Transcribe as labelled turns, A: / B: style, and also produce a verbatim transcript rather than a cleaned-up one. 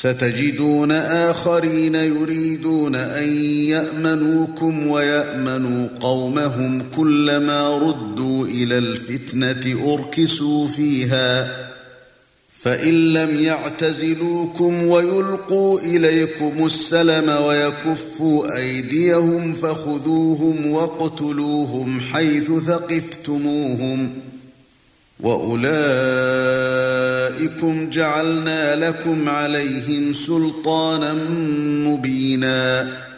A: ستجدون آخرين يريدون أن يأمنوكم ويأمنوا قومهم كلما ردوا إلى الفتنة أركسوا فيها فإن لم يعتزلوكم ويلقوا إليكم السلم ويكفوا أيديهم فخذوهم واقتلوهم حيث ثقفتموهم وأولئكم جعلنا لكم عليهم سلطانا مبينا